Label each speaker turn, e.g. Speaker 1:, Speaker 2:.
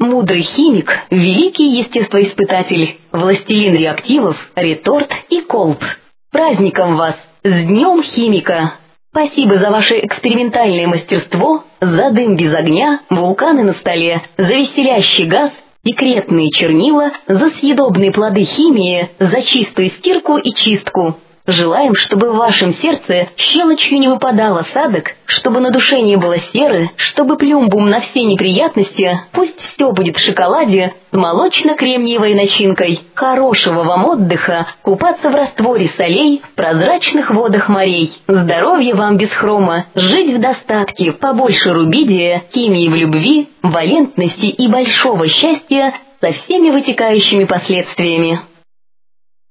Speaker 1: мудрый химик, великий естествоиспытатель, властелин реактивов, реторт и колб. Праздником вас! С Днем Химика! Спасибо за ваше экспериментальное мастерство, за дым без огня, вулканы на столе, за веселящий газ, секретные чернила, за съедобные плоды химии, за чистую стирку и чистку. Желаем, чтобы в вашем сердце щелочью не выпадал осадок, чтобы на душе не было серы, чтобы плюмбум на все неприятности, пусть все будет в шоколаде с молочно-кремниевой начинкой. Хорошего вам отдыха, купаться в растворе солей, в прозрачных водах морей. Здоровья вам без хрома, жить в достатке, побольше рубидия, химии в любви, валентности и большого счастья со всеми вытекающими последствиями.